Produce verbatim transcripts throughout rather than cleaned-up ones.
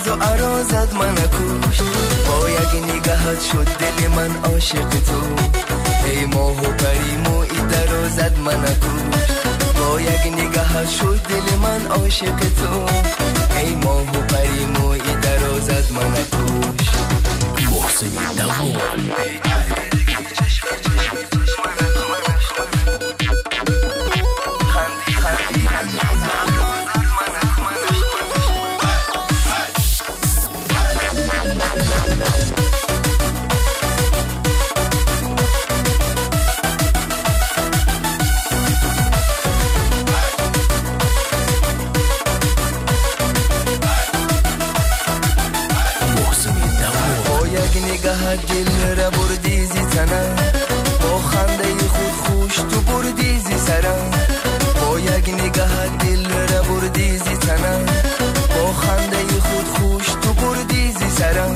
ناز و عرازت من کشت. با یک نگاهت شد دل من عاشق تو. ای ماه و پری موی درازت من کشت. با یک نگاهت شد دل من عاشق تو. ای ماه و پری موی درازت من کشت. محسن دوان دل را بردی زی تنم. با خنده خود خوش تو بردی زی سرم. با یک نگاه دل را بردی زی تنم. با خنده خود خوش تو بردی زی سرم.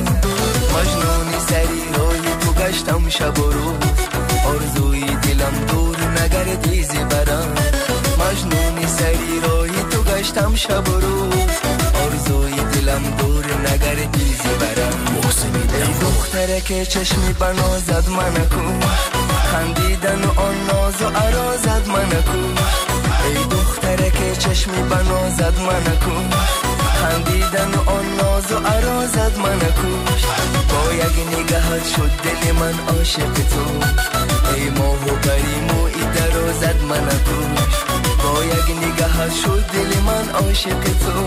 مجنون سری روی تو گشتم شب و روز. آرزوی دلم دور نگردی زی برم. مجنون سری روی تو گشتم شب و روز. آرزوی دلم دور نگردی زی برم. ای دختره که چشمی بنازد من کن. خندیدن و آن ناز و عرازت من کن. ای دختره که چشمی بنازد من کن. خندیدن و آن ناز و عرازت من کن. با یک نگاهت شد دل من عاشق تو. ای ماه و پری موی درازت من کن. با یک نگاهت شد دل من عاشق تو.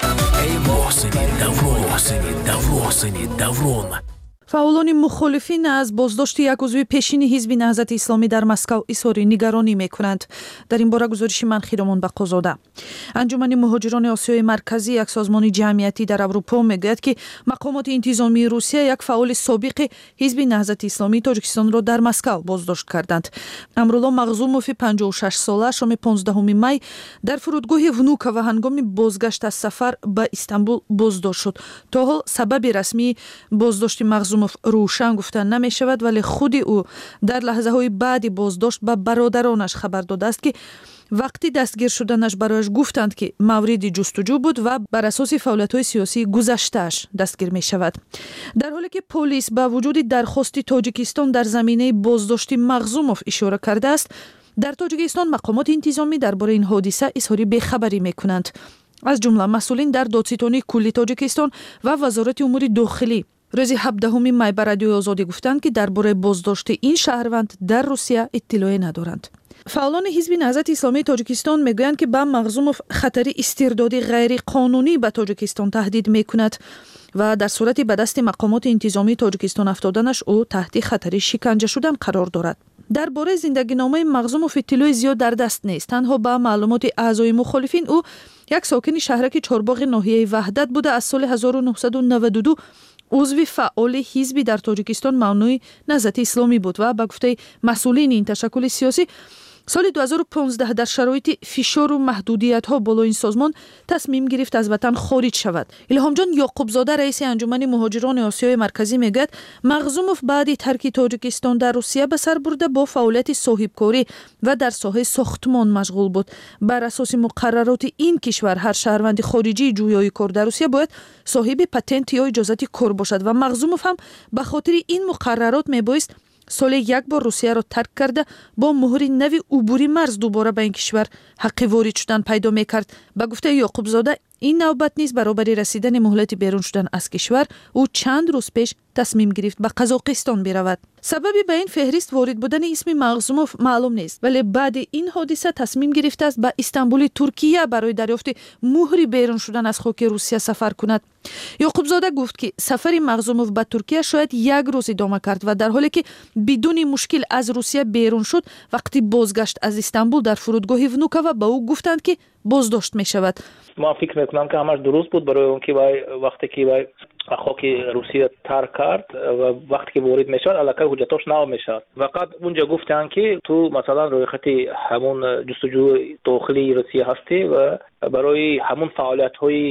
ای محسن دوان محسن دوان محسن دوان фаъолони мухолифин аз боздошти як узви пешини ҳизби наҳзати исломӣ дар Москав изҳори нигаронӣ мекунанд. дар ин бора гузориши ман Хиромон Бақозода. анҷумани муҳоҷирони Осиёи Марказӣ, як созмони ҷамъиятӣ дар Аврупо, мегӯяд ки мақомоти интизомии Русия як фаъоли собиқи ҳизби наҳзати исломии Тоҷикистонро дар Москав боздошт карданд. Амрулло Мағзумови панҷоҳу шаш сола шоми понздаҳуми май дар фурудгоҳи Внуково ҳангоми бозгашт аз сафар ба Истамбул боздошт шуд. то ҳол сабаби расмии боздошти Мағзумов рӯшан гуфта намешавад, вале худи ӯ дар лаҳзаҳои баъди боздошт ба бародаронаш хабар додааст ки вақти дастгир шуданаш барояш гуфтанд ки мавриди ҷустуҷӯ буд ва бар асоси фаъолиятҳои сиёсии гузаштааш дастгир мешавад. дар ҳоле ки полис ба вуҷуди дархости Тоҷикистон дар заминаи боздошти Мағзумов ишора кардааст, дар Тоҷикистон мақомоти интизомӣ дар бораи ин ҳодиса изҳори бехабарӣ мекунанд. аз ҷумла масъулин дар додситони кулли Тоҷикистон ва вазорати умури дохилӣ рӯзи ҳабдаҳуми май ба радиои Озодӣ гуфтанд ки дар бораи боздошти ин шаҳрванд дар Русия иттилоъе надоранд. фаъолони ҳизби наҳзати исломии Тоҷикистон мегӯянд ки ба Мағзумов хатари истирдоди ғайриқонунӣ ба Тоҷикистон таҳдид мекунад ва дар сурати ба дасти мақомоти интизомии Тоҷикистон афтоданаш ӯ таҳти хатари шиканҷа шудан қарор дорад. дар бораи зиндагиномаи Мағзумов иттилои зиёд дар даст нест. танҳо ба маълумоти аъзои мухолифин ӯ як сокини шаҳраки Чорбоғи ноҳияи Ваҳдат буда аз соли ҳазору нуҳсаду наваду ду узви фаъоли ҳизби дар Тоҷикистон мамнӯи наҳзати исломӣ буд ва ба гуфтаи масъулини ин ташаккули сиёсӣ соли дуҳазору понздаҳ дар шароити фишору маҳдудиятҳо боло ин созмон тасмим гирифт аз ватан хориҷ шавад. Илҳомҷон Ёқубзода, раиси анҷумани муҳоҷирони Осиёи Марказӣ, мегӯяд Мағзумов баъди тарки Тоҷикистон дар Русия ба сар бурда бо фаъолияти соҳибкорӣ ва дар соҳаи сохтмон машғул буд. бар асоси муқаррароти ин кишвар ҳар шаҳрванди хориҷии ҷӯёи кор дар Русия бояд соҳиби патент ё иҷозати кор бошад ва Мағзумов ҳам ба хотири ин муқаррарот мебоист соле як бор Русияро тарк карда бо муҳри нави убури марз дубора ба ин кишвар ҳаққи ворид шудан пайдо мекард. ба гуфтаи Ёқубзода, ин навбат низ баробари расидани муҳлати берун шудан аз кишвар ӯ чанд рӯз пеш тасмим гирифт ба Қазоқистон биравад. сабаби ба ин феҳрист ворид будани исми Мағзумов маълум нест, вале баъди ин ҳодиса тасмим гирифтааст ба Истамбули Туркия барои дарёфти муҳри берун шудан аз хоки Русия сафар кунад. Ёқубзода гуфт ки сафари Мағзумов ба Туркия шояд як рӯз идома кард ва дар ҳоле ки бидуни мушкил аз Русия берун шуд, вақти бозгашт аз Истамбул дар фурудгоҳи Внуково ба ӯ гуфтанд ки боздошт мешавад. ما فکر میکنم که همش درست بود برای اون که وقتی که خاک روسیه ترک کرد و وقتی که وارد میشد الکی حجتاش نو میشد. فقط اونجا گفتن که تو مثلا روی خط همون جستجو داخلی روسیه هستی و برای همون فعالیت های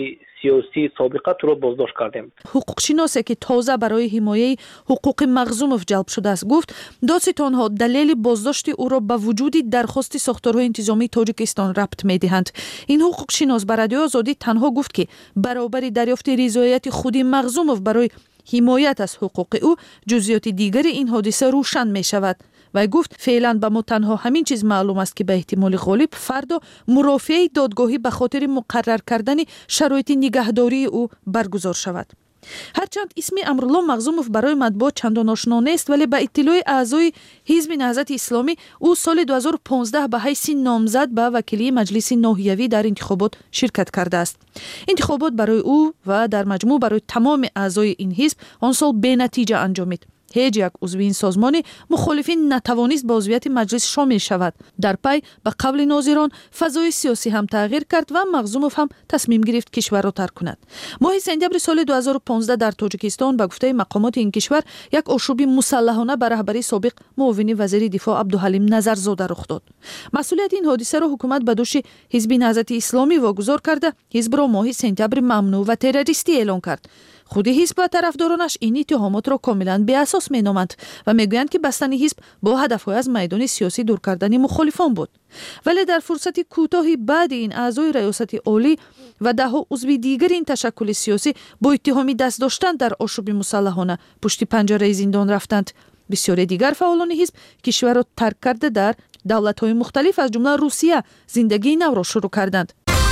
сиёсӣ собиқа туро боздошт кардем. ҳуқуқшиносе ки тоза барои ҳимояи ҳуқуқи Мағзумов ҷалб шудааст гуфт додситонҳо далели боздошти ӯро ба вуҷуди дархости сохторҳои интизомии Тоҷикистон рабт медиҳанд. ин ҳуқуқшинос ба Радиои Озодӣ танҳо гуфт ки баробари дарёфти ризояти худи Мағзумов барои ҳимоят аз ҳуқуқи ӯ ҷузъиёти дигари ин ҳодиса рӯшан мешавад. вай гуфт феълан ба мо танҳо ҳамин чиз маълум аст ки ба эҳтимоли ғолиб фардо мурофиаи додгоҳӣ ба хотири муқаррар кардани шароити нигаҳдории ӯ баргузор шавад. ҳарчанд исми Амрулло Мағзумов барои матбуот чандон ошно нест, вале ба иттилои аъзои ҳизби Наҳзати Исломӣ ӯ соли ду ҳазору понздаҳ ба ҳайси номзад ба вакилии маҷлиси ноҳиявӣ дар интихобот ширкат кардааст. интихобот барои ӯ ва дар маҷмӯъ барои тамоми аъзои ин ҳизб он сол бенатиҷа анҷомид. ҳеҷ як узви ин созмони мухолифин натавонист ба узвияти маҷлис шомил шавад. дар пай ба қавли нозирон фазои сиёсӣ ҳам тағйир кард ва Мағзумов ҳам тасмим гирифт кишварро тарк кунад. моҳи сентябри соли ду ҳазору понздаҳ дар Тоҷикистон ба гуфтаи мақомоти ин кишвар як ошӯби мусаллаҳона ба раҳбарии собиқ муовини вазири дифоъ Абдуҳалим Назарзода рух дод. масъулияти ин ҳодисаро ҳукумат ба дӯши ҳизби Наҳзати Исломӣ вогузор карда ҳизбро моҳи сентябри мамнӯъ ва террористӣ эълон кард. худи ҳизб ва тарафдоронаш ин иттиҳомотро комилан беасос меноманд ва мегӯянд ки бастани ҳизб бо ҳадафҳои аз майдони сиёсӣ дур кардани мухолифон буд. вале дар фурсати кӯтоҳи баъди ин аъзои раёсати олӣ ва даҳо узви дигари ин ташаккули сиёсӣ бо иттиҳоми даст доштан дар ошӯби мусаллаҳона пушти панҷараи зиндон рафтанд. бисёре дигар фаъолони ҳизб кишварро тарк карда дар давлатҳои мухталиф аз ҷумла Русия зиндагии навро шурӯъ карданд.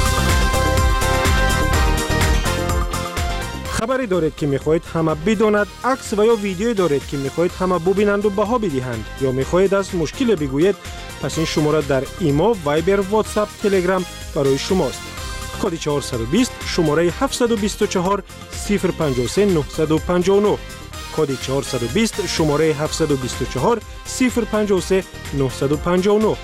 خبری دارید که میخواهید همه بداند، عکس و یا ویدیویی دارید که میخواهید همه ببینند و بها بدهند یا میخواهید از مشکل بگویید، پس این شماره در ایما، وایبر، واتساپ، تلگرام برای شماست. کد چهارصد و بیست شماره هفتصد و بیست و چهار صفر پنجاه و سه نهصد و پنجاه و نه. کد چهارصد و بیست شماره هفتصد و بیست و چهار صفر پنجاه و سه نهصد و پنجاه و نه.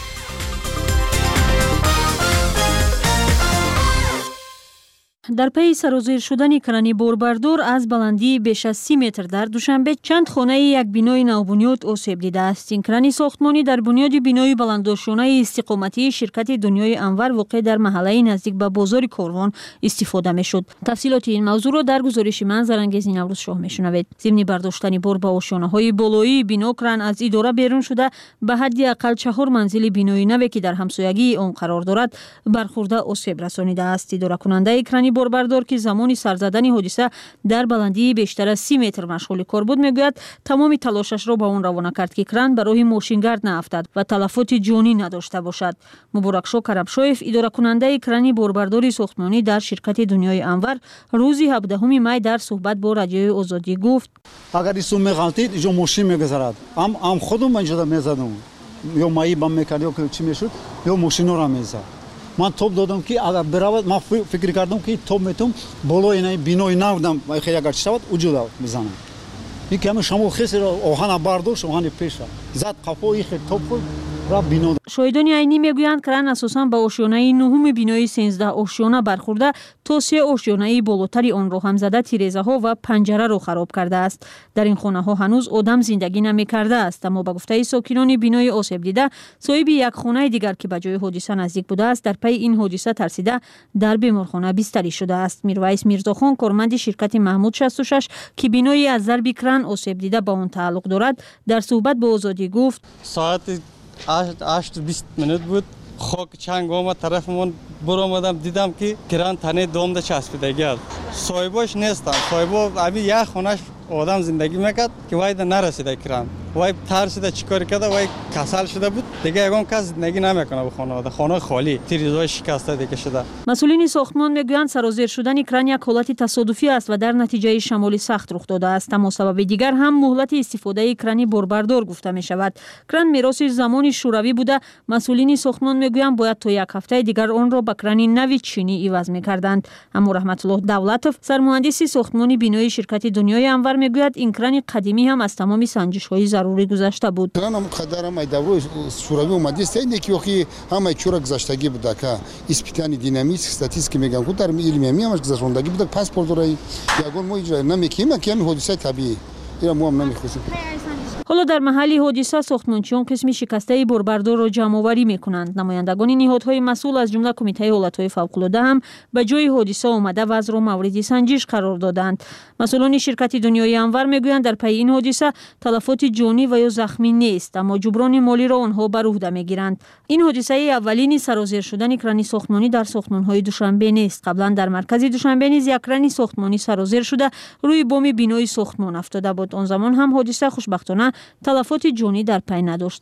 дар пайи сарозир шудани крани борбардор аз баландии беш аз си метр дар душанбе чанд хонаи як бинои навбунёд осеб дидааст. ин крани сохтмонӣ дар бунёди бинои баландошонаи истиқоматии ширкати Дунёи Анвар воқеъ дар маҳаллаи наздик ба бозори Корвон истифода мешуд. тафсилоти ин мавзӯъро дар гузориши ман Зарангези Наврӯзшоҳ мешунавед. зимни бардоштани бор ба ошёнаҳои болоии бино кран аз идора берун шуда ба ҳадди ақал чаҳор манзили бинои наве ки дар ҳамсоягии он қарор дорад бархӯрда осеб расонидааст. идоракунандаи крани борбардор ки замони сарзадани ҳодиса дар баландии бештар аз си метр машғули кор буд, мегӯяд тамоми талошашро ба он равона кард ки кран ба роҳи мошингард наафтад ва талафоти ҷонӣ надошта бошад. муборакшо Карамшоев, идоракунандаи крани борбардори сохтмонӣ дар ширкати Дунёи Анвар, рӯзи ҳабдаҳуми май дар суҳбат бо Радиои Озодӣ гуфт: агар исум меғалтид иҷо мошин мегузарад, ам ам худум инҷода мезадам, ё маи бам мекард ё чӣ мешуд, ё мошинора мезад. من توپ دادم که اگر برود من فکر کردم که توپ میتونم بالای این بینای نودم خیلی اگر شود وجود بزنم. این که همه شما خیلی آهن برداشت آهن پیش زد قفای خیلی توپ را بیناد. شاهدانی عینی میگویند کران اساساً با آشیانه نهم بینای سیزده آشیانه برخورده تا سه آشیانه بالاتری آن را هم زده تیرزه ها و پنجره را خراب کرده است. در این خانه ها هنوز آدم زندگی نمی‌کرده است، اما با گفته ساکنان بینای آسیب دیده صاحب یک خانه دیگر که به جای حادثه نزدیک بوده است در پی این حادثه ترسیده در بیمارخانه بستری شده است. میرویس میرزاخان کارمند شرکت محمود شصت و شش که بینایی از ضرب کران آسیب دیده با آن تعلق دارد در صحبت با آزادی گفت: ساعت هشت و بیست منوت بود، خاک چنگ آمد طرفمون برآمدم دیدم که کران تنه دام چسبیدگی است. صاحباش نیستن، صاحبا ابی یک خونش آدم زندگی میکرد که وای نرسیده کران، وای ترسیده چیکار کرده، وای کسل شده بود دیگه، یگان کس زندگی نمیکنه به خانواده، خانه خالی، تیریزای شکسته دیگه شده. مسئولین ساختمان میگویند سرازیر شدن کران یک حالت تصادفی است و در نتیجه شمالی سخت رخ داده است، اما سبب دیگر هم مهلت استفاده کرانی باربردار گفته می شود. کران میراث زمان شوروی بوده. مسئولین ساختمان میگویند باید تا یک هفته دیگر آن را به کرانی نوی چینی عوض میکردند. اما رحمت الله دولتوف، سرمهندس ساختمان بینایی شرکت دنیای انور میگوید این کران قدیمی هم از تمام سنجش‌های ضروری گذشته بود. کران هم قدرم ای دوره شوروی اومده است، اینه که وقتی همه چورا گذشتگی بوده که اسپیتان دینامیک استاتیستیک میگن که در علمی هم همش گذشتگی بوده، پاسپورت را یگان ما اجرا نمیکنیم که همین حادثه طبیعی اینا ما هم نمیخواسیم. حالا در محل حادثه ساختمانچیان قسم شکسته بوربردار را جمع‌آوری می‌کنند. نمایندگان نهادهای مسئول از جمله کمیته حالت‌های فوق‌العاده هم به جای حادثه آمده وضع را مورد سنجش قرار دادند. مسئولان شرکت دنیای انور میگویند در پی این حادثه تلفات جانی و یا زخمی نیست، اما جبران مالی را آنها بر عهده میگیرند. این حادثه اولین سرازیر شدن کرانی ساختمانی در ساختمان‌های دوشنبه نیست. قبلا در مرکز دوشنبه نیز یک کرانی ساختمانی سرازیر شده روی بام بینای ساختمان افتاده بود. آن زمان هم حادثه خوشبختانه تلفات جانی در پی نداشت.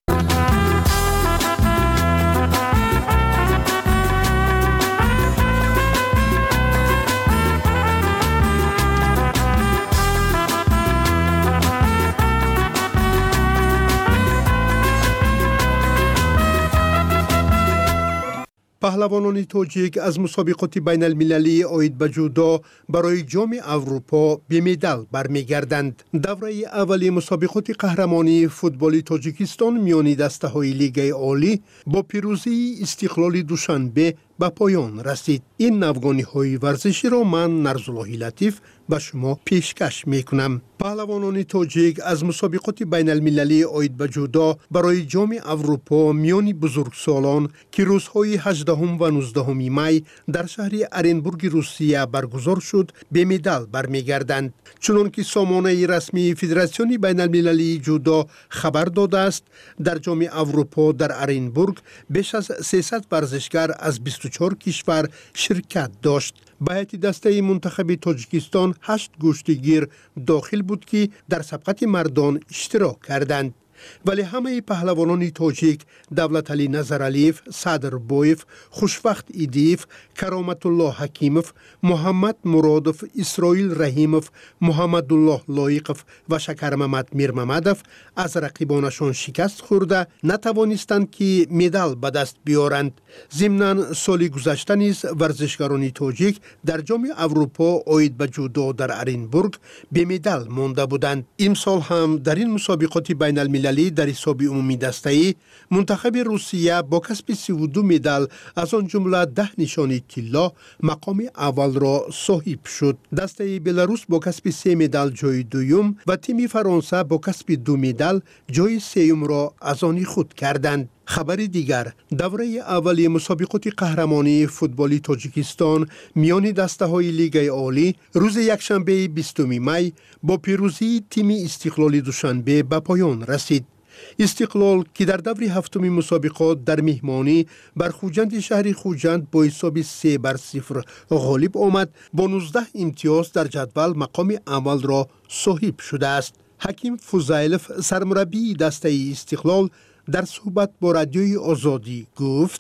پهلوانان تاجیک از مسابقات بین المللی آید به جودو برای جام اروپا به مدال برمیگردند. دوره اولی مسابقات قهرمانی فوتبال تاجیکستان میان دسته‌های لیگ عالی با پیروزی استقلال دوشنبه به پایان رسید. این نوگانی‌های ورزشی را من نرزالله لطیف به شما پیشکش میکنم. پهلوانان تاجیک از مسابقات بین المللی آید به جودو برای جام اروپا میان بزرگسالان که روزهای هجدهم و نوزدهم می در شهر ارنبورگ روسیه برگزار شد به مدال برمیگردند. چنانکه سامانه رسمی فدراسیون بین المللی جودو خبر داده است، در جام اروپا در ارنبورگ بیش از سیصد ورزشکار از بیست و چهار کشور شرکت داشت. به هیئت دسته منتخب تاجیکستان هشت گشتگیر داخل بود که در سبقت مردان اشتراک کردند. ولی همه پهلوانان تاجیک دولت علی نظرعلیف، صدر بویف، خوشوقت ایدیف، کرامت الله حکیموف، محمد مرادوف، اسرائیل رحیموف، محمد الله لایقوف و شکر محمد میرمحمدوف از رقیبانشان شکست خورده نتوانستند که مدال به دست بیارند. ضمناً سال گذشته نیز ورزشکاران تاجیک در جام اروپا آید به جودو در ارنبورگ به مدال مانده بودند. امسال هم در این مسابقات بین المللی در حساب عمومی دسته‌ای منتخب روسیه با کسب سی و دو مدال از آن جمله ده نشان طلا مقام اول را صاحب شد. دسته بلاروس با کسب سه مدال جای دوم و تیم فرانسه با کسب دو مدال جای سوم را از آن خود کردند. خبر دیگر، دوره اولی مسابقات قهرمانی فوتبال تاجیکستان میان دسته‌های لیگ عالی روز یکشنبه بیستم می با پیروزی تیم استقلال دوشنبه به پایان رسید. استقلال که در دور هفتم مسابقات در مهمانی بر خوجند شهر خوجند با حساب سه بر صفر غالب آمد، با نوزده امتیاز در جدول مقام اول را صاحب شده است. حکیم فوزایلوف سرمربی دسته استقلال در صحبت با رادیوی آزادی گفت: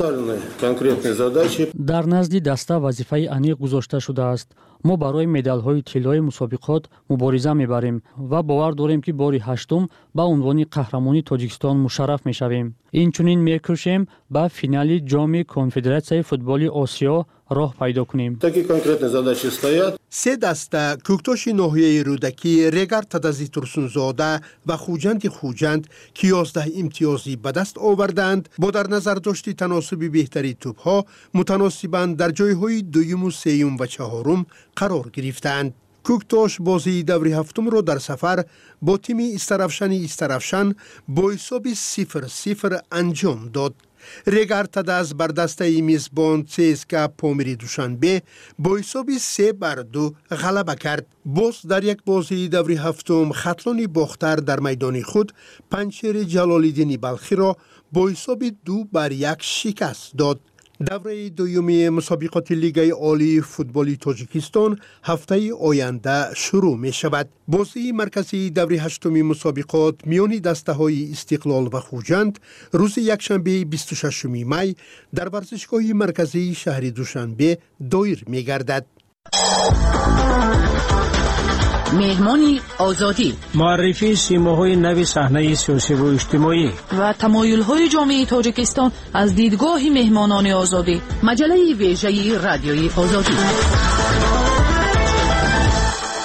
در نزد دسته وظیفه انیق گذاشته شده است. ما برای مدال های طلای مسابقات مبارزه میبریم و باور داریم که باری هشتم به عنوان قهرمانی تاجیکستان مشرف میشویم. اینچنین میکوشیم به فینال جام کنفدراسیون فوتبال آسیا راه پیدا کنیم. سه دسته کوکتاش ناحیه رودکی، ریگر تدزی ترسونزاده و خوجند خوجند که یازده امتیازی به دست آوردند، با در نظر داشتی تناسب بهتری توپ ها متناسباً در جایهای دوم و سوم و چهارم قرار گرفتند. کوکتاش بازی دور هفتم را در سفر با تیم استرافشن استرافشن با حساب صفر صفر انجام داد. ریگر تدز بر دسته میزبان سیسکا پامیری دوشنبه با حساب سه بر دو غلبه کرد. باز در یک بازی دور هفتم خطلان باختر در میدان خود پنچیر جلالالدین بلخی را با حساب دو بر یک شکست داد. دوره دومی مسابقات لیگ عالی فوتبال تاجیکستان هفته آینده شروع می شود. بازی مرکزی دوره هشتم مسابقات میان دسته های استقلال و خوجند روز یکشنبه بیست و ششم می در ورزشگاه مرکزی شهر دوشنبه دایر می گردد. مهمانی آزادی، معرفی سیماهای نوی صحنه سیاسی و اجتماعی و تمایل‌های جامعه تاجیکستان از دیدگاه مهمانان آزادی. مجله ویژه رادیوی آزادی.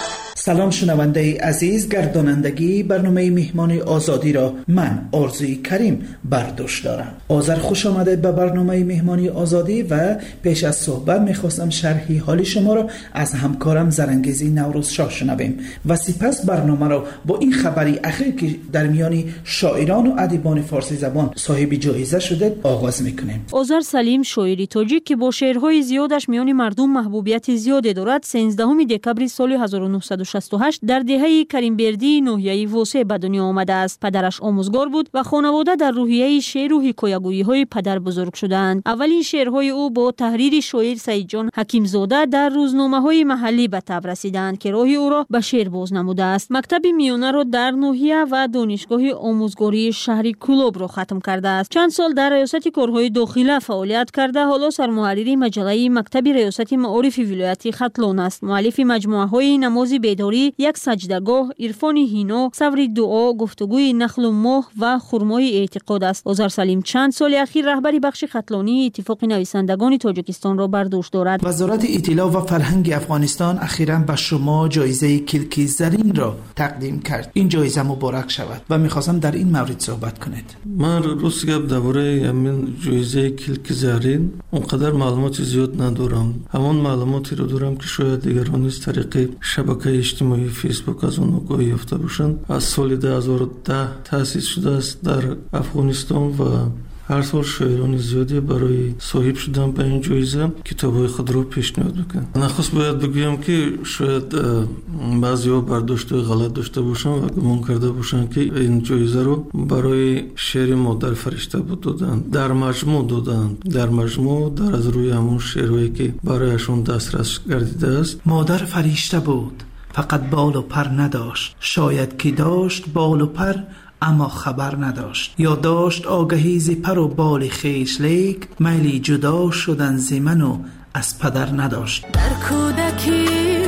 سلام شنونده عزیز، گردانندگی برنامه مهمان آزادی را من آرزوی کریم برداشت دارم. آذر خوش آمده به برنامه مهمانی آزادی و پیش از صحبت میخواستم شرحی حال شما را از همکارم زرنگیزی نوروز شاه شنویم و سپس برنامه را با این خبری اخیر که در میان شاعران و ادیبان فارسی زبان صاحب جایزه شده آغاز میکنیم. آذر سلیم شاعری تاجیک که با شعرهای زیادش میان مردم محبوبیت زیادی دارد، سیزدهم دکبر سال هزار و نهصد و شصت و هشت در دهه کریمبردی ناحیه واسع به دنیا آمده است. پدرش آموزگار بود و خانواده در روحیه شعر و حکایه‌گویی‌های پدر بزرگ شدند. اولین شعرهای او با تحریر شاعر سعید جان حکیمزاده در روزنامه‌های محلی به تب رسیدند که راه او را به شعر باز نموده است. مکتب میانه را در ناحیه و دانشگاه آموزگاری شهری کلوب را ختم کرده است. چند سال در ریاست کارهای داخله فعالیت کرده، حالا سرمحرری مجله مکتب ریاست معارف ولایت ختلان است. مؤلف مجموعه‌های نماز بیداری، یک سجدهگاه، عرفان هینا، صبر دعا، گفتگوی نخل و ماه و خرمای اعتقاد است. آذر سلیم چند سال اخیر رهبری بخش ختلانی اتفاق نویسندگان تاجیکستان را بر دوش دارد. وزارت اطلاع و فرهنگ افغانستان اخیراً به شما جایزه کلکی زرین را تقدیم کرد. این جایزه مبارک شود و می‌خواستم در این مورد صحبت کنید. من روز گپ درباره همین جایزه کلکی زرین اونقدر معلومات زیاد ندارم. همون معلوماتی رو دارم که شاید دیگران از طریق شبکه اجتماعی فیسبوک از اون آگاهی یافته باشند. از سال دو هزار و ده تأسیس شده است در افغانستان و هر سال شاعران زیادی برای صاحب شدن به این جایزه کتاب‌های خود را پیشنهاد میکنند. نخست باید بگویم که شاید بعضی‌ها برداشت غلط داشته باشند و گمان کرده باشند که این جایزه رو برای شعر مادر فرشته بود دادند. در مجموع دادند. در مجموع در از روی همون شعرهایی که برایشون دسترس گردیده است. مادر فرشته بود، فقط بال و پر نداشت. شاید که داشت بال و پر اما خبر نداشت، یا داشت آگهی ز پر و بال خویش، لیک میلی جدا شدن ز من و از پدر نداشت. در کودکی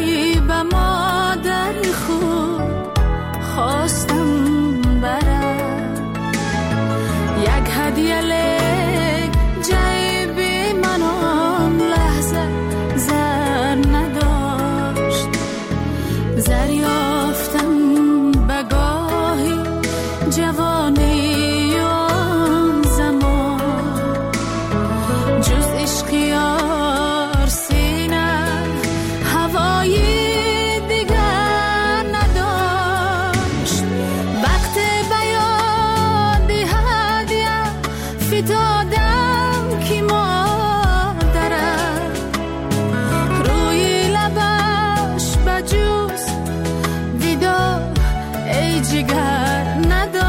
به مادر خود خواستم برد یک هدیه، لیک جیبی من آن لحظه زر نداشت. زر یافتم بگاهی جوانی آن زمان، جز عشق یار سینه هوایی دیگر نداشت. وقت بیان هدیه فتادم که مادرم روی لبش بجوز دیدار ای جگر نداشت.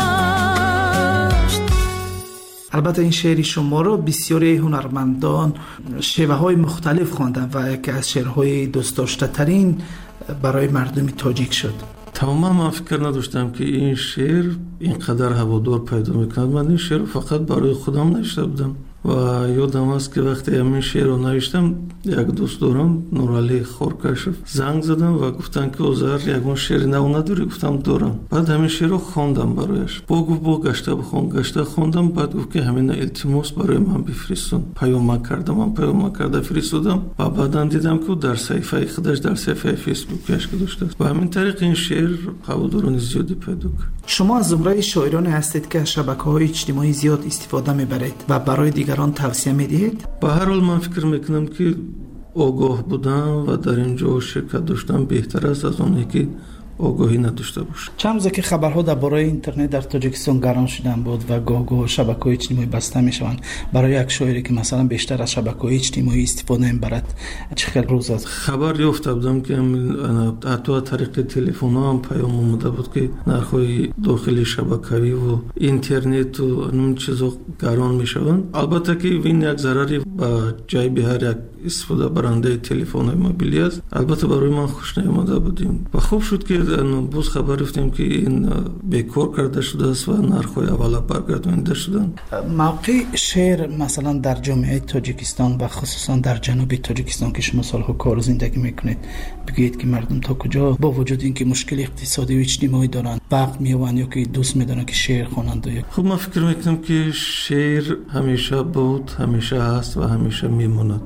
البته این شعری شما رو بسیاری هنرمندان شیوه های مختلف خواندن و یکی از شعرهای دوست داشته ترین برای مردم تاجیک شد. تماما من فکر نداشتم که این شعر اینقدر هوادار پیدا میکند. من این شعر فقط برای خودم نوشته بودم و یادم است که وقتی همین شعر رو نوشتم یک دوست دارم نورعلی خورکشف زنگ زدم و گفتن که آذر یگون شعر نو نداری؟ گفتم دارم. بعد همین شعر رو خواندم برایش. با گفت با گشته بخوان. گشته خواندم. بعد گفت که همین التماس برای من بفرستون. پیام کردم. من پیام کرده فرستادم و بعدا دیدم که در صفحه خودش در صفحه فیسبوکش گذاشته است و همین طریق این شعر هواداران زیادی پیدا کرد. شما از زمره شاعرانی هستید که از شبکه‌های اجتماعی زیاد استفاده می‌برید و برای دیگران توصیه می‌دهید؟ به هر حال من فکر می‌کنم که آگاه بودن و در اینجا شرکت داشتن بهتر است از اونی که آگاهی نداشته باشه. چند روزه که خبرها درباره اینترنت در تاجیکستان گرم شدن بود و گاه گاه شبکه‌های اجتماعی بسته میشوند. برای یک شاعری که مثلا بیشتر از شبکه‌های اجتماعی استفاده می‌برد چه خیلی روز است؟ خبر یافته بودم که حتی از طریق تلفن هم پیام اومده بود که نرخ‌های داخلی شبکه‌ای و اینترنت و اون چیزا گران میشوند. البته که این یک ضرری به جیب هر یک استفاده برنده تلفن موبیلی است. البته برای من خوش نیامده بودیم و خوب شد که باز خبر رفتیم که این بیکار کرده شده است و نرخ‌های اولا برگردانده شدن. موقع شعر مثلا در جامعه تاجیکستان و خصوصا در جنوب تاجیکستان که شما سالها کار زندگی میکنید، بگید که مردم تا کجا با وجود اینکه مشکل اقتصادی و اجتماعی دارن وقت میوان یا که دوست میدونن که شعر خوانند؟ خب من فکر میکنم که شعر همیشه بود، همیشه هست و همیشه میماند. اینکه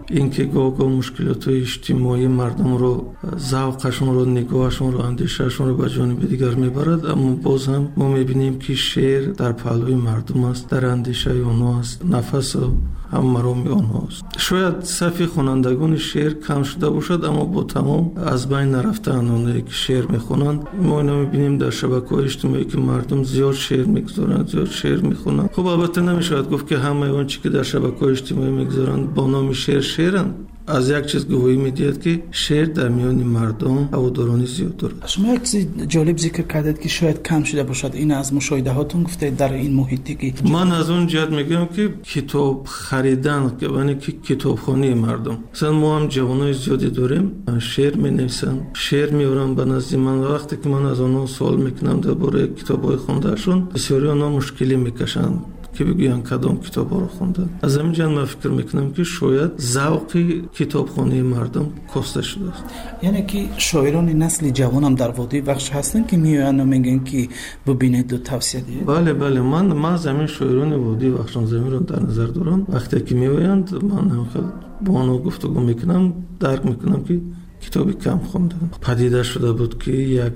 گاه گاه مشکلات اجتماعی مردم رو، ذوقشون رو، نگاهشون رو، اندیشهشون رو به جانب دیگر میبرد. اما باز هم ما میبینیم که شعر در پهلوی مردم است، در اندیشه آنها است، نفس و هم مرام آنها است. شاید صفی خوانندگان شعر کم شده باشد، اما با تمام از بین نرفته آنهایی که شعر میخونند. ما اینو میبینیم در شبکه‌های اجتماعی که مردم زیاد شعر میگذارند، زیاد شعر میخونند. خب البته نمیشود گفت که همه اون چیزی که در شبکه‌های اجتماعی میگذارند با نام شعر شعرند. از یک چیز گواهی میدهد که شعر در میان مردم هوادارانی زیاد دارد. شما یک چیز جالب ذکر کردید که شاید کم شده باشد، این از مشاهده هاتون گفتید در این محیطی که من از اون جهت میگم که کتاب خریدن، یعنی که کتابخانه مردم، مثلا ما هم جوانای زیادی داریم شعر مینویسن، شعر میارن به نزد من. وقتی که من از آنها سوال میکنم درباره کتابای خوندهشون، بسیاری آنها مشکلی میکشن که بگوین کدام کتاب ها رو خوندن. از همین جهت من فکر میکنم که شاید ذوق کتابخانه مردم کاسته شده است. یعنی که شاعران نسل جوان هم در وادی بخش هستن که میان و میگن که ببینید و توصیه دید. بله بله، من من زمین شاعران وادی بخش زمین رو در نظر دارم. وقتی که میآیند من هم با آنها گفتگو میکنم، درک میکنم که کتابی کم خوندن. پدیده شده بود که یک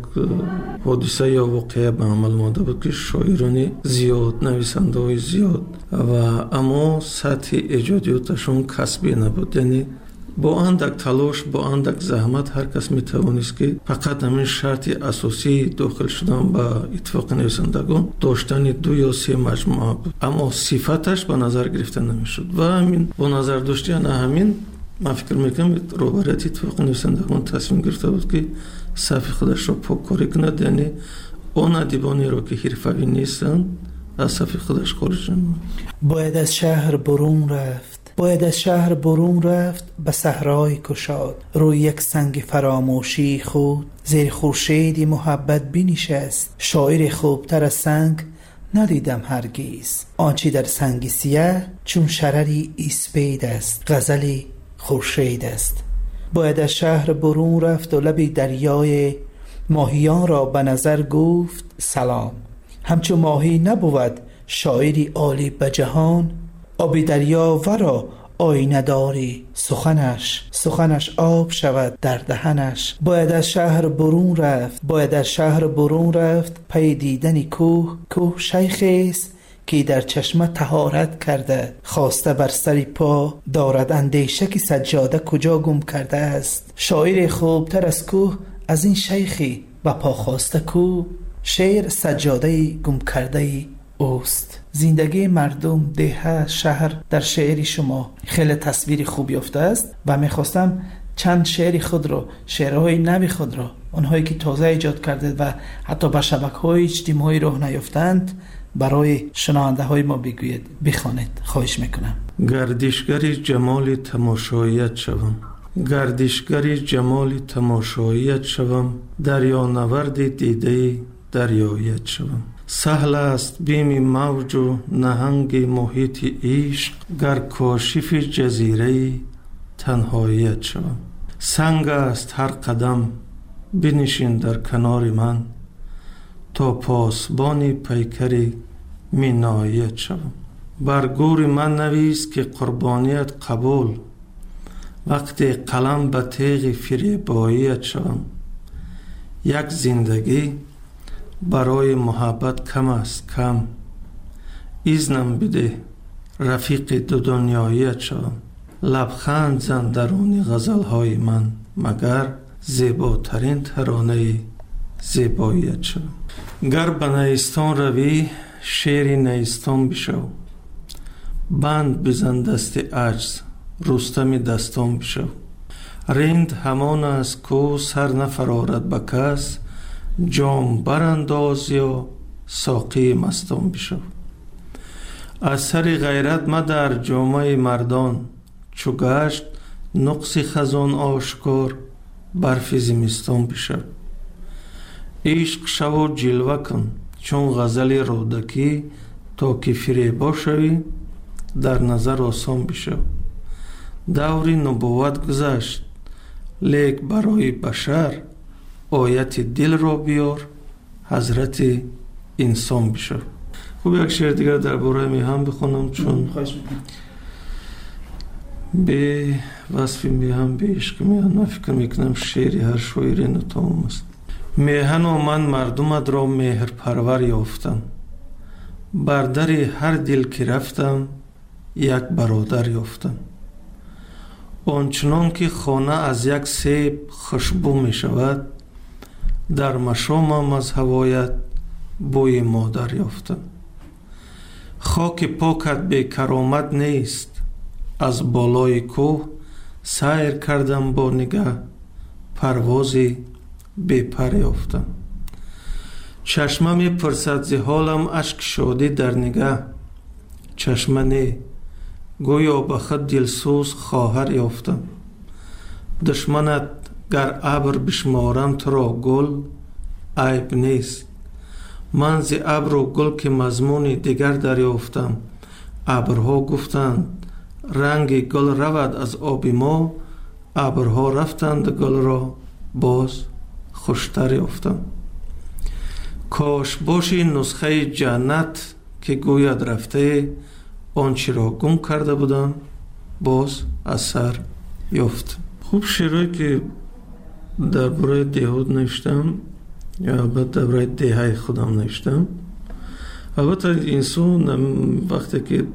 حادثه یا واقعه به عمل آمده بود که شاعران زیاد، نویسنده های زیاد و اما سطح ایجادیاتشون کسبی نبود. یعنی با اندک تلاش، با اندک زحمت هر کس میتوانست که فقط همین شرط اساسی داخل شدن به اتفاق نویسندگان داشتن دو یا سه مجموعه بود، اما صفتش به نظر گرفته نمیشد و همین با نظر داشتن همین من فکر میکنم روبرت اتفاق نویسندگان تصمیم گرفته بود که صف خودش را پاککاری کند، یعنی اون ادیبانی را که حرفه‌ای نیستن از صف خودش خارج نمود. باید از شهر برون رفت، باید از شهر برون رفت به صحرای کشاد، روی یک سنگ فراموشی خود زیر خورشیدی محبت بنشست. شاعر خوبتر از سنگ ندیدم هرگیز، آنچه در سنگ سیاه چون شرری اسپید است، غزلی خورشید است. باید از شهر برون رفت و لب دریای ماهیان را به نظر گفت سلام. همچون ماهی نبود شاعری عالی به جهان، آب دریا ورا آینه داری سخنش، سخنش آب شود در دهنش. باید از شهر برون رفت، باید از شهر برون رفت پی دیدن کوه. کوه شیخی است که در چشمه طهارت کرده، خواسته بر سر پا دارد اندیشه که سجاده کجا گم کرده است. شاعر خوبتر از کوه از این شیخی به پا خواسته کو، شعر سجاده گم کرده اوست. زندگی مردم، ده، شهر در شعر شما خیلی تصویری خوب یافته است و میخواستم چند شعر خود رو، شعرهای نوی خود رو، اونهایی که تازه ایجاد کرده و حتی به شبکه‌های اجتماعی راه نیافتند برای شنونده های ما بگوید، بخوانید، خواهش میکنم. گردشگری جمال تماشاییت شوم، گردشگری جمال تماشاییت شوم، دریا نورد دیده دریایت شوم. سهل است بیم موج و نهنگ محیط عشق، گر کاشف جزیره تنهاییت شوم. سنگ است هر قدم بنشین در کنار من، تا پاسبان پیکر مینایت شوم. بر گور من نویس که قربانیت قبول، وقتی قلم به تیغ فریباییت شوم. یک زندگی برای محبت کم است کم، ایزنم بده رفیق دو دنیاییت شوم. لبخند زن درون غزلهای من، مگر زیباترین ترانه زیباییت شوم. گر به نیستان روی شیر نیستان بشو، بند بزن دست عجز رستم دستان بشو. رند همان از کو سر نفرارد به کس، جام برانداز یا ساقی مستان بشو. از سر غیرت مدر جامه مردان، چو گشت نقص خزان آشکار برف زمستان بشو. عشق شو و جلوه کن چون غزل رودکی، تا که فریبا شوی در نظر آسان بشو. دور نبوت گذشت لیک برای بشر، آیت دل را بیار حضرت انسان بشو. خوب یک شعر دیگر درباره می هم بخونم چون به وصفی میهم به عشق میهم. من فکر میکنم شعری هر شاعری نتام است. میهن و من مردمت را مهر پرور یافتم، بر در هر دل که رفتم یک برادر یافتم. آنچنان که خانه از یک سیب خوشبو می شود، در مشامم از هوایت بوی مادر یافتم. خاک پاکت بی کرامت نیست، از بالای کوه سیر کردم با نگه، پروازی بی پر یافتم. چشمه می پرسد ز حالم، اشک شادی در نگه، چشمه نه گویا به خود دلسوز خواهر یافتم. دشمنت گر ابر بشمارم تو را گل عیب نیست، من ز ابر و گل که مضمون دیگر دریافتم. ابرها گفتند رنگ گل رود از آب ما، ابرها رفتند گل را باز خوشتر یافتم. کاش باشی نسخه جنت که گوید رفته، آنچه را گم کرده بودم باز از سر یافت. خوب شعرهایی که درباره دهات نوشتم یا البته درباره دهه خودم نوشتم. البته انسان وقتی که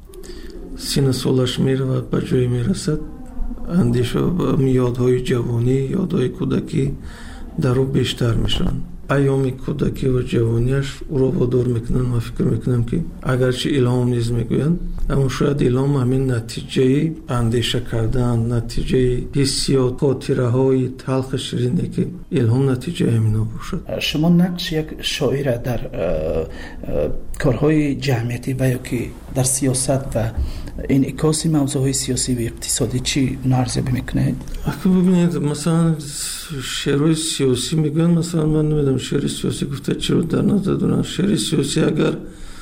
سین سالش میرود به جای میرسد، اندیشه و یادهای جوانی، یادهای کودکی در او بیشتر میشن. ایام کودکی و جوانیش او را وادار میکنن. من فکر میکنم که اگرچه الهام نیز میگویند، اما شاید الهام همین نتیجه اندیشه کردن، نتیجه حسیات، خاطره های تلخ شیرینی که الهام نتیجه همینا باشد. شما نقش یک شاعر در کارهای جمعیتی و یا که در سیاست و انعکاس موضوعهای سیاسی و اقتصادی چی نارزیابی میکنید؟ اگه ببینید مثلا شعرهای سیاسی میگن، مثلا من نمیدونم شعر سیاسی گفته چی رو در نظر دارن. شعر سیاسی اگر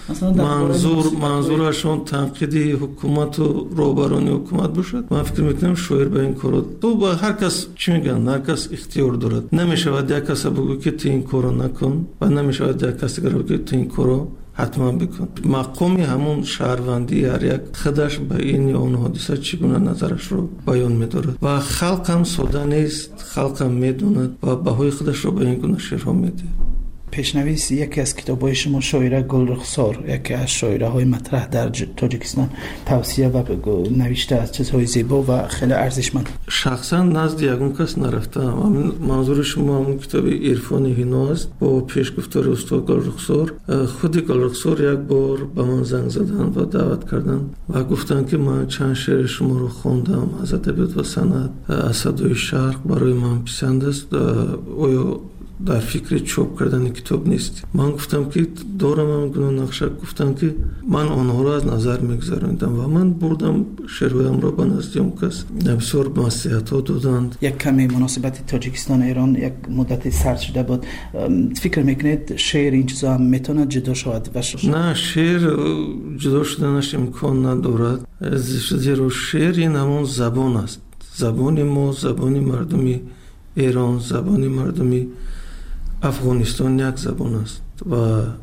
منظور منظورشون تنقیدی حکومت و روبرانی حکومت باشد، من فکر میکنم شاعر به این کارو تو با هر کس چی میگن، هر کس اختیار دارد. نمیشود یک کس بگو که تو این کارو نکن و نمیشود یک کس بگو که تو این کارو حتما بکن. مقامی همون شهروندی هر یک خودش به این یا اون حادثه چگونه نظرش رو بیان می‌دارد و خلق هم ساده نیست، خلق هم میدوند و بهای خودش رو به این گونه شعرها میده. پیشنویس یکی از کتاب‌های شما شاعره گلرخسار، یکی از شاعره‌های مطرح در تاجیکستان، توصیه و نوشته از چیزهای زیبا و خیلی ارزشمند. شخصا نزد یگون کس نرفتم. همین منظور شما همون کتاب عرفان هینا است با پیشگفتار استاد گلرخسار. خود گلرخسار یک بار به من زنگ زدن و دعوت کردن و گفتن که من چند شعر شما رو خوندم از ادبیات و صنعت، از صدای شرق برای من پسند است، آیا در فکر چاپ کردن کتاب نیست؟ من گفتم که دارم هم گناه نقشه. گفتم که من آنها را از نظر میگذراندم و من بردم شعرهایم را به نزد اون کس. بسیار نصیحت ها دادند. یک کمی مناسبت تاجیکستان ایران یک مدت سرد شده بود. فکر میکنید شعر این چیزا هم میتونه جدا شود؟ نه، شعر جدا شدنش امکان ندارد، زیرا شعر این همون زبان است. زبان ما، زبان مردمی ایران، زبان مردمی افغانستان یک زبان است و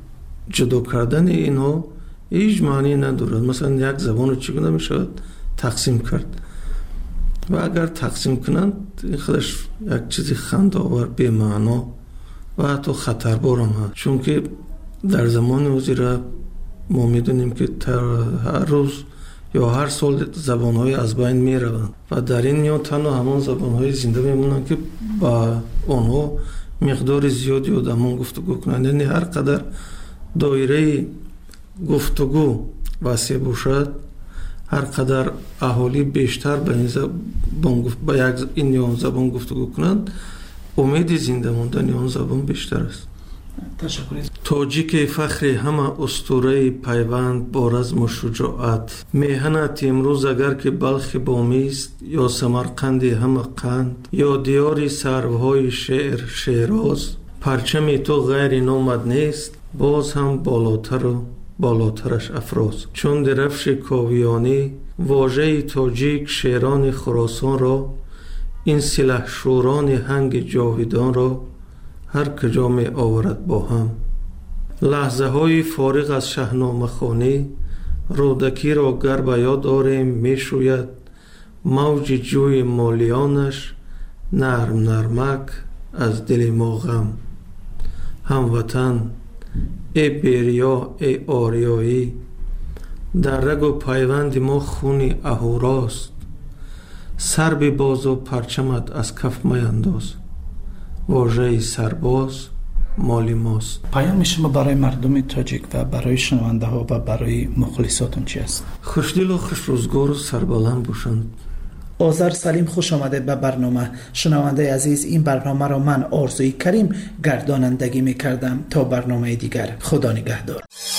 جدا کردن اینها هیچ معنی ندارد. مثلا یک زبان رو چگونه میشود تقسیم کرد و اگر تقسیم کنند این خودش یک چیزی خنده‌آور، بی معنا و حتی خطربار هم هست، چون که در زمان وزیره ما میدونیم که هر روز یا هر سال زبان‌های از بین میروند و در این میان تنها همان زبان‌های زنده میمونند که با آنها مقدار زیادی آدمان گفتگو کنند. یعنی هر قدر دایره گفتگو وسیع باشد، هر قدر اهالی بیشتر به این زبان با یک این یا زبان گفتگو کنند، امید زنده ماندن آن زبان بیشتر است. تشکر. تاجیک فخر همه اسطوره پیوند با رزم و شجاعت، میهنت امروز اگر که بلخ بامی است یا سمرقند همه قند یا دیاری سروهای شعر شیراز، پرچم تو غیر نامد نیست باز هم بالاتر و بالاترش افراز. چون درفش کاویانی واژه تاجیک شیران خراسان را، این سلح شوران هنگ جاویدان را هر کجا می آورد با هم. لحظه های فارغ از شاهنامه خوانی رودکی را گر به یاد آریم می شوید، موج جوی مالیانش نرم نرمک از دل ما غم. هموطن ای بریا ای آریایی، در رگ و پیوند ما خون اهوراست. سر به باز و پرچمت از کف میانداز، واژه سرباز مال ماست. پیام شما برای مردم تاجیک و برای شنونده ها و برای مخلصاتون چی است؟ خوشدل و خوش روزگار و سربلند باشند. آذر سلیم، خوش آمده به برنامه. شنونده عزیز، این برنامه را من آرزوی کریم گردانندگی می کردم. تا برنامه دیگر، خدا نگهدار.